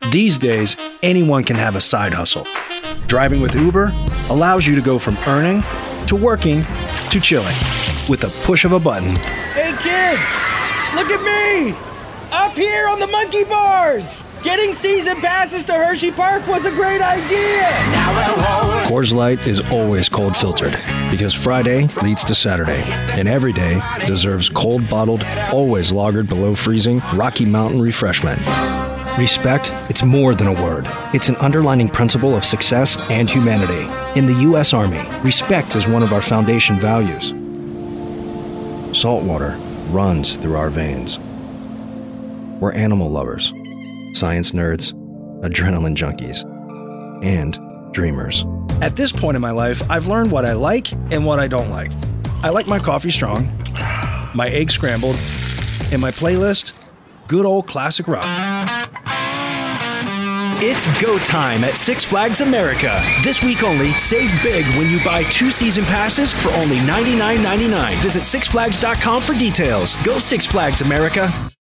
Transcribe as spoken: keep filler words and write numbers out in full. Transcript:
These days, anyone can have a side hustle. Driving with Uber allows you to go from earning to working to chilling with a push of a button. Hey kids, look at me! Up here on the monkey bars! Getting season passes to Hershey Park was a great idea! Coors Light is always cold filtered because Friday leads to Saturday, and every day deserves cold bottled, always lagered below freezing Rocky Mountain refreshment. Respect, it's more than a word. It's an underlining principle of success and humanity. In the U S Army, respect is one of our foundation values. Saltwater runs through our veins. We're animal lovers, science nerds, adrenaline junkies, and dreamers. At this point in my life, I've learned what I like and what I don't like. I like my coffee strong, my eggs scrambled, and my playlist, good old classic rock. It's go time at Six Flags America. This week only, save big when you buy two season passes for only ninety-nine ninety-nine. Visit six flags dot com for details. Go Six Flags America.